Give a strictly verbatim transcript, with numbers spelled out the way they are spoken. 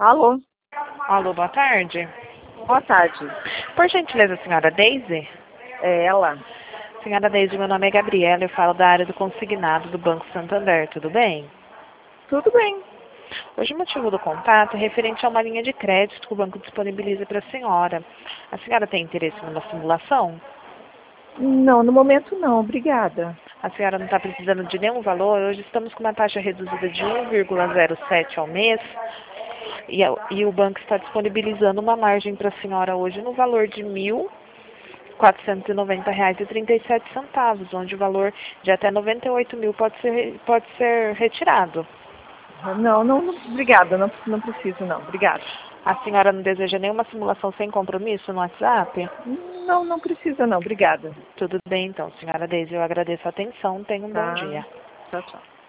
Alô, Alô, boa tarde. boa tarde. Por gentileza, senhora Deise? É ela? Senhora Deise, meu nome é Gabriela, eu falo da área do consignado do Banco Santander, tudo bem? Tudo bem. Hoje o motivo do contato é referente a uma linha de crédito que o banco disponibiliza para a senhora. A senhora tem interesse numa simulação? Não, no momento não, obrigada. A senhora não está precisando de nenhum valor? Hoje estamos com uma taxa reduzida de um vírgula zero sete ao mês e, a- e o banco está disponibilizando uma margem para a senhora hoje no valor de mil quatrocentos e noventa reais e trinta e sete centavos, onde o valor de até noventa e oito mil pode ser, pode ser retirado. Não, não, não obrigada, não, não preciso não, obrigada. A senhora não deseja nenhuma simulação sem compromisso no WhatsApp? Não, não precisa não, obrigada. Tudo bem então, senhora Deise, eu agradeço a atenção, tenha um bom Tá, dia. tchau, tchau.